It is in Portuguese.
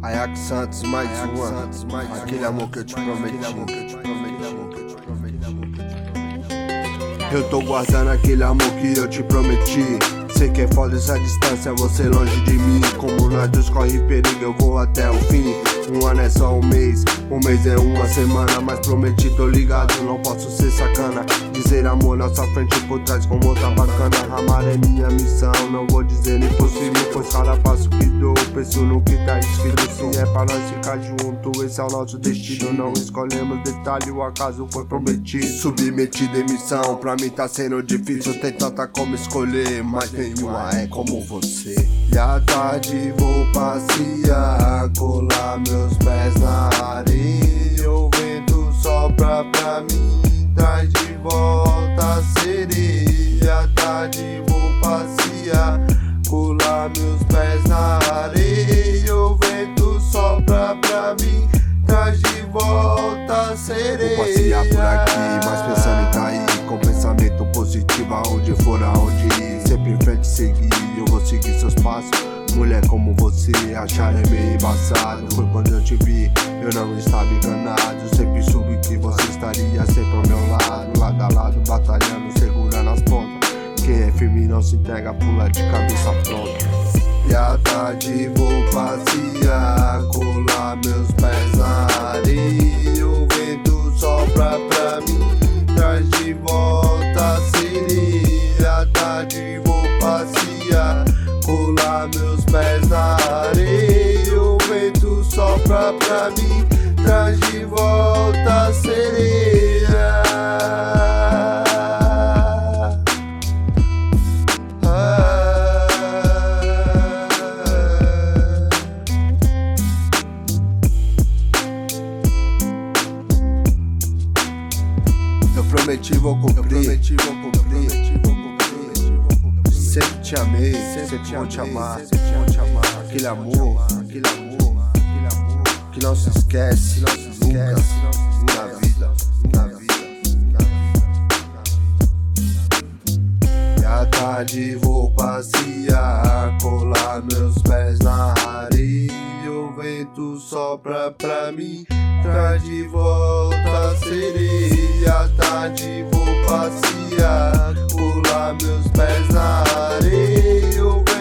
Ajax Santos, mais uma. Aquele amor que eu te prometi. Eu tô guardando aquele amor que eu te prometi. Sei que é foda essa distância, você longe de mim. Como nós dois corre perigo, eu vou até o fim. Um ano é só um mês é uma semana. Mas prometi, tô ligado, não posso ser sacana. Dizer amor na sua frente e por trás como outra bacana. Amar é minha missão, não vou dizer impossível, pois cada passo que dou, penso no que tá escrito. Se é pra nós ficar junto, esse é o nosso destino. Não escolhemos detalhe, o acaso foi prometido. Submetido em missão, pra mim tá sendo difícil. Tem tanta como escolher, mas nenhuma é como você. E à tarde vou passear, colar meus pés na areia. O vento sopra pra mim, traz de volta a sereia. À tarde vou passear, colar meus pés na areia. O vento sopra pra mim, traz de volta a sereia. Vou passear por aqui, mas pensando em cair, com pensamento positivo aonde for, aonde ir. Sempre em frente seguir, eu vou seguir seus passos. Mulher como você, achar é meio embaçado. Foi quando eu te vi, eu não estava enganado. Sempre soube que você estaria sempre ao meu lado. Lado a lado, batalhando, segurando as pontas. Quem é firme não se entrega, pula de cabeça pronta. E à tarde vou passear, colar meus pés na areia. O vento sopra pra mim, traz de volta a sereia. À tarde vou passear, colar meus pés na areia. O vento sopra pra mim, traz de volta a sereia. Eu prometi, vou cumprir. Sempre te amei, sempre vou te amar. Aquele amor que não se esquece, nunca na vida. E à tarde vou passear, colar meus pés na areia. O vento sopra pra mim, traz de volta a sereia. À tarde vou passear, colar meus pés na areia.